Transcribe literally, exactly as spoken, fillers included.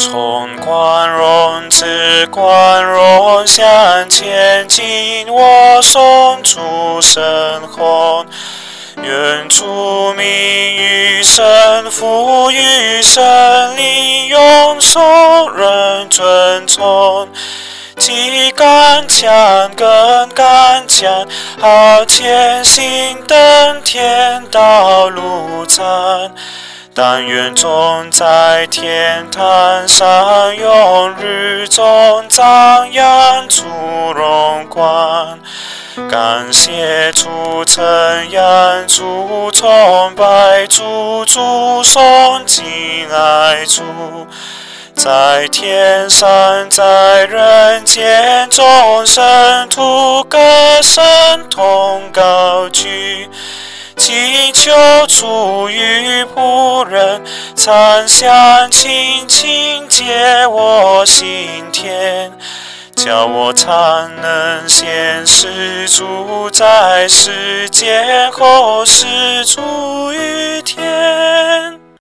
从宽容至宽容，向前进，我送主神红。愿主名与神父与神灵永受人尊重。既刚强更刚强，好前行登天道路长。但愿众在天堂上，永日中张扬主荣光。感谢主，称扬主，崇拜主，主颂敬爱主。在天上，在人间，众圣徒歌声同高举，祈求主与仆人常相亲，亲接我心田，叫我常能显示主在世间，后世主于天。